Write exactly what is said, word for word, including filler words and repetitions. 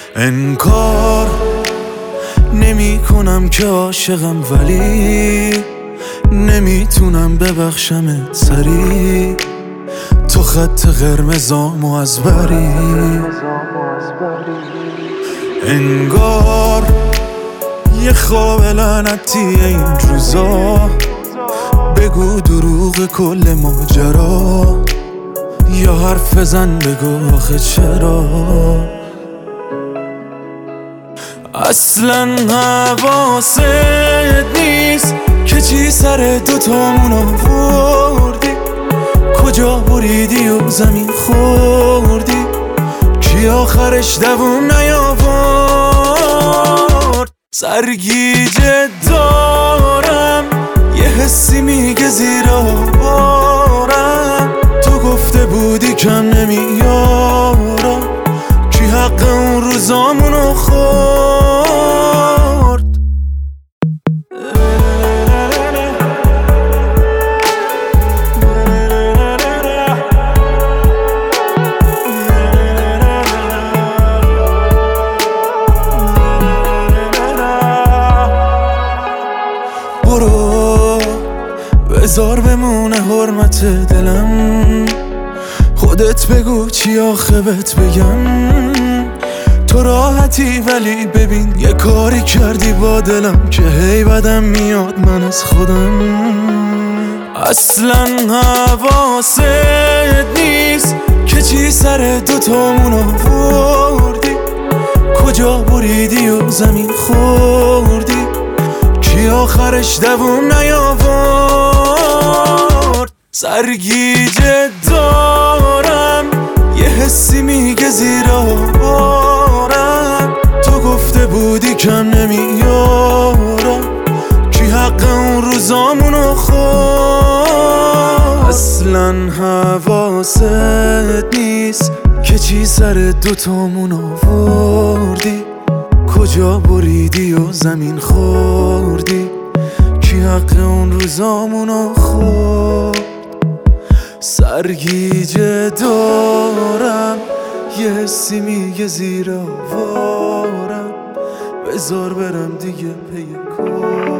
انکار نمی کنم که عاشقم، ولی نمیتونم ببخشمت سری. تو خط قرمزامو از بری. انگار یه خواب لعنتی این روزا، بگو دروغ کل ماجرا، یا حرف بزن بگو آخه چرا. اصلا حواست نیست که چی سر دوتامون آوردی، کجا بریدی و زمین خوردی، کی آخرش دووم نیاورد. سرگیجه دارم یه حسی میگه زیر آوارم، تو گفته بودی کم نمیارم، کی حق اون روزامونو خورد. برو بذار بمونه حرمت دلم، خودت بگو چی آخه بهت بگم. تو راحتی ولی ببین یه کاری کردی با دلم که هی بدم میاد من از خودم. اصلا حواست نیست که چی سر دوتامون آوردی، کجا بریدی و زمین خوردی، کی آخرش دووم نیاورد. سرگیجه دارم یه حسی میگه زیر آوارم، تو گفته بودی کم نمیارم، کی حق اون روزامونو خورد. اصلا حواست نیست که چی سر دوتامون آوردی، کجا بریدی و زمین خوردی، کی حق اون روزامونو خورد. سرگیجه دارم یه حسی میگه زیر آوارم، بذار برم دیگه پی کار.